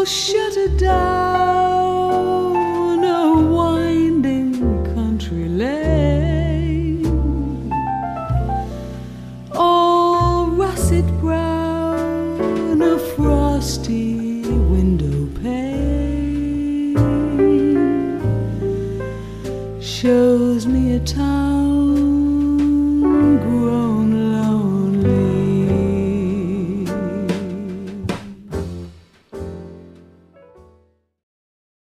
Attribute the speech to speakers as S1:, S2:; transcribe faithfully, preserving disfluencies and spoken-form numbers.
S1: shut it down a winding country lane, all russet brown, a frosty window pane shows me a town grown